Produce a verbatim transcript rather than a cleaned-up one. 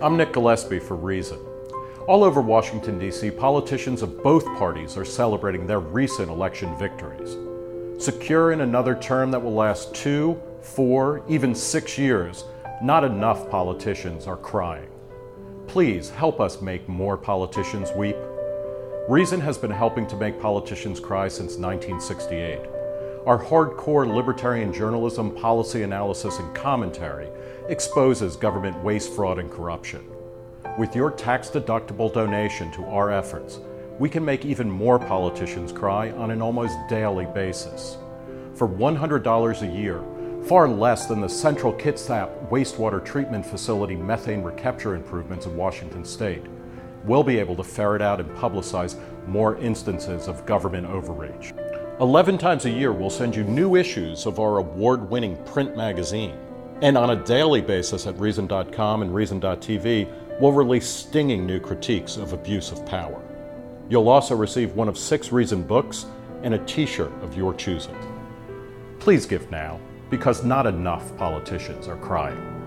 I'm Nick Gillespie for Reason. All over Washington, D C, politicians of both parties are celebrating their recent election victories. Secure in another term that will last two, four, even six years, not enough politicians are crying. Please help us make more politicians weep. Reason has been helping to make politicians cry since nineteen sixty-eight. Our hardcore libertarian journalism, policy analysis, and commentary exposes government waste, fraud, and corruption. With your tax-deductible donation to our efforts, we can make even more politicians cry on an almost daily basis. For one hundred dollars a year, far less than the Central Kitsap wastewater treatment facility methane recapture improvements in Washington state, we'll be able to ferret out and publicize more instances of government overreach. Eleven times a year, we'll send you new issues of our award-winning print magazine. And on a daily basis at Reason dot com and Reason dot T V, we'll release stinging new critiques of abuse of power. You'll also receive one of six Reason books and a t-shirt of your choosing. Please give now, because not enough politicians are crying.